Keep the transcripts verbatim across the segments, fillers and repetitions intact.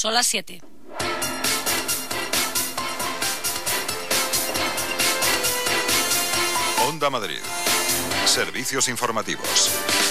Son las siete. Onda Madrid. Servicios informativos.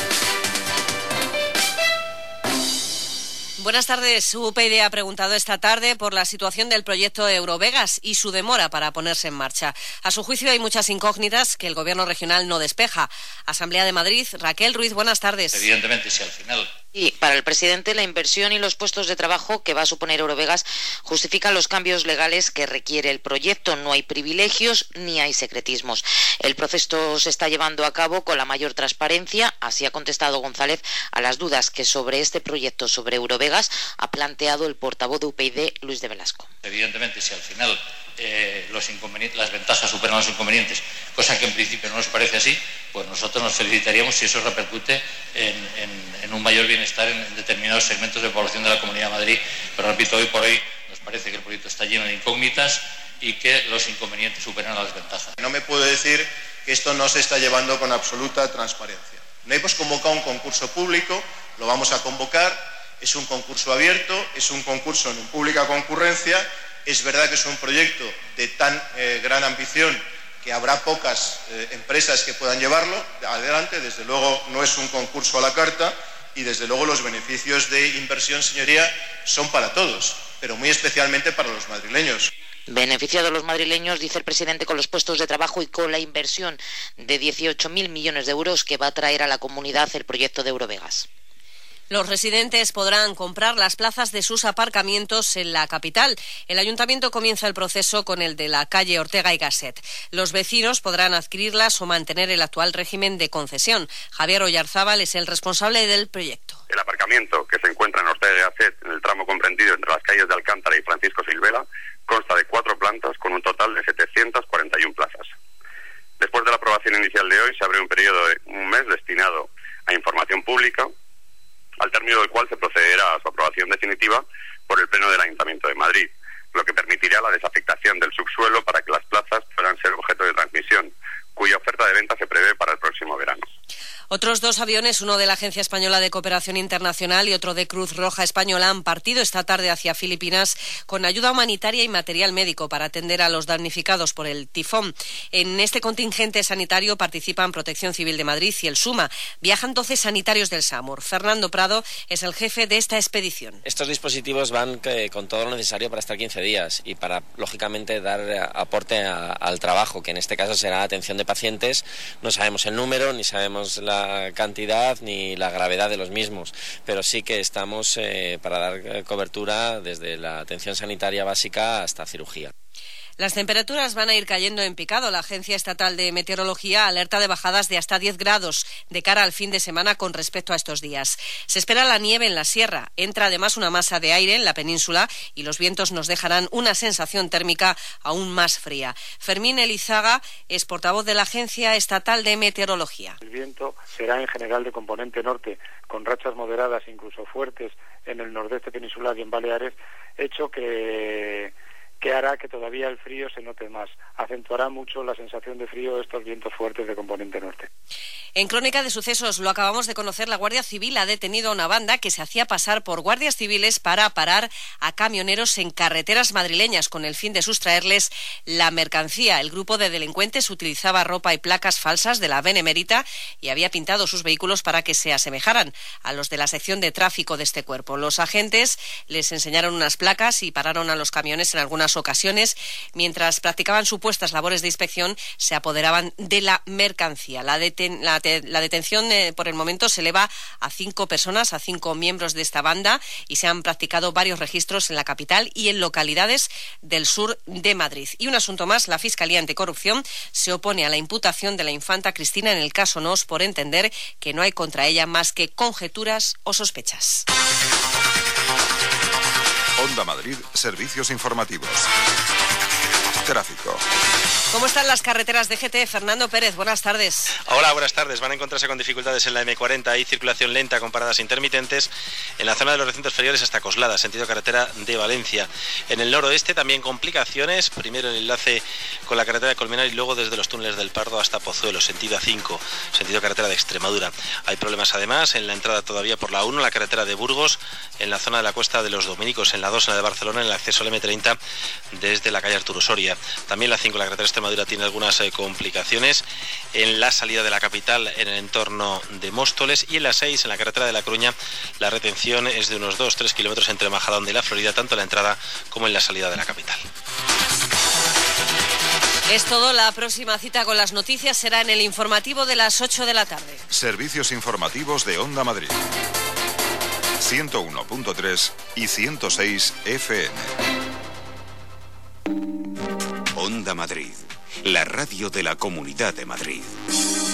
Buenas tardes. U P yD ha preguntado esta tarde por la situación del proyecto Eurovegas y su demora para ponerse en marcha. A su juicio hay muchas incógnitas que el Gobierno regional no despeja. Asamblea de Madrid, Raquel Ruiz, buenas tardes. Evidentemente, si al final... Y para el presidente, la inversión y los puestos de trabajo que va a suponer Eurovegas justifican los cambios legales que requiere el proyecto. No hay privilegios ni hay secretismos. El proceso se está llevando a cabo con la mayor transparencia. Así ha contestado González a las dudas que sobre este proyecto, sobre Eurovegas, ha planteado el portavoz de U P yD, Luis de Velasco. Evidentemente, si al final eh, los inconvenientes, las ventajas superan los inconvenientes, cosa que en principio no nos parece así, pues nosotros nos felicitaríamos si eso repercute en, en, en un mayor bienestar en determinados segmentos de población de la Comunidad de Madrid. Pero repito, hoy por hoy nos parece que el proyecto está lleno de incógnitas y que los inconvenientes superan a las ventajas. No me puedo decir que esto no se está llevando con absoluta transparencia. No hemos convocado un concurso público, lo vamos a convocar, es un concurso abierto, es un concurso en pública concurrencia. Es verdad que es un proyecto de tan eh, gran ambición que habrá pocas eh, empresas que puedan llevarlo adelante. Desde luego no es un concurso a la carta y desde luego los beneficios de inversión, señoría, son para todos, pero muy especialmente para los madrileños. Beneficiado a los madrileños, dice el presidente, con los puestos de trabajo y con la inversión de dieciocho mil millones de euros que va a traer a la comunidad el proyecto de Eurovegas. Los residentes podrán comprar las plazas de sus aparcamientos en la capital. El ayuntamiento comienza el proceso con el de la calle Ortega y Gasset. Los vecinos podrán adquirirlas o mantener el actual régimen de concesión. Javier Oyarzábal es el responsable del proyecto. El aparcamiento, que se encuentra en Ortega y Gasset, en el tramo comprendido entre las calles de Alcántara y Francisco Silvela, consta de cuatro plantas con un total de setecientas cuarenta y una plazas. Después de la aprobación inicial de hoy, se abre un periodo de un mes destinado a información pública, al término del cual se procederá a su aprobación definitiva por el Pleno del Ayuntamiento de Madrid, lo que permitirá la desafectación del subsuelo para que las plazas puedan ser objeto de transmisión, cuya oferta de venta se prevé para el próximo verano. Otros dos aviones, uno de la Agencia Española de Cooperación Internacional y otro de Cruz Roja Española, han partido esta tarde hacia Filipinas con ayuda humanitaria y material médico para atender a los damnificados por el tifón. En este contingente sanitario participan Protección Civil de Madrid y el SUMA. Viajan doce sanitarios del SAMUR. Fernando Prado es el jefe de esta expedición. Estos dispositivos van eh, con todo lo necesario para estar quince días y para, lógicamente, dar eh, aporte a, al trabajo, que en este caso será atención de pacientes. No sabemos el número, ni sabemos la cantidad ni la gravedad de los mismos, pero sí que estamos eh, para dar cobertura desde la atención sanitaria básica hasta cirugía. Las temperaturas van a ir cayendo en picado. La Agencia Estatal de Meteorología alerta de bajadas de hasta diez grados de cara al fin de semana con respecto a estos días. Se espera la nieve en la sierra. Entra además una masa de aire en la península y los vientos nos dejarán una sensación térmica aún más fría. Fermín Elizaga es portavoz de la Agencia Estatal de Meteorología. El viento será en general de componente norte, con rachas moderadas, incluso fuertes, en el nordeste peninsular y en Baleares, hecho que... que hará que todavía el frío se note más. Acentuará mucho la sensación de frío estos vientos fuertes de componente norte. En Crónica de Sucesos, lo acabamos de conocer, la Guardia Civil ha detenido a una banda que se hacía pasar por guardias civiles para parar a camioneros en carreteras madrileñas con el fin de sustraerles la mercancía. El grupo de delincuentes utilizaba ropa y placas falsas de la Benemérita y había pintado sus vehículos para que se asemejaran a los de la sección de tráfico de este cuerpo. Los agentes les enseñaron unas placas y pararon a los camiones en algunas ocasiones. Mientras practicaban supuestas labores de inspección, se apoderaban de la mercancía. La, deten- la, te- la detención eh, por el momento se eleva a cinco personas, a cinco miembros de esta banda, y se han practicado varios registros en la capital y en localidades del sur de Madrid. Y un asunto más, la Fiscalía Anticorrupción se opone a la imputación de la infanta Cristina en el caso Nos por entender que no hay contra ella más que conjeturas o sospechas. Onda Madrid, servicios informativos. Tráfico. ¿Cómo están las carreteras de G T? Fernando Pérez, buenas tardes. Hola, buenas tardes. Van a encontrarse con dificultades en la eme cuarenta y circulación lenta con paradas intermitentes en la zona de los recintos feriales hasta Coslada, sentido carretera de Valencia. En el noroeste también complicaciones, primero el enlace con la carretera de Colmenar y luego desde los túneles del Pardo hasta Pozuelo, sentido A cinco, sentido carretera de Extremadura. Hay problemas además en la entrada todavía por la uno, la carretera de Burgos, en la zona de la Cuesta de los Dominicos, en la dos, en la de Barcelona, en el acceso al eme treinta desde la calle Arturo Soria. También la cinco, la carretera de Extremadura, tiene algunas eh, complicaciones en la salida de la capital en el entorno de Móstoles, y en la seis, en la carretera de La Coruña, la retención es de unos dos a tres kilómetros entre Majadahonda y La Florida, tanto en la entrada como en la salida de la capital. Es todo. La próxima cita con las noticias será en el informativo de las ocho de la tarde. Servicios informativos de Onda Madrid. ciento uno punto tres y ciento seis efe eme. Onda Madrid, la radio de la Comunidad de Madrid.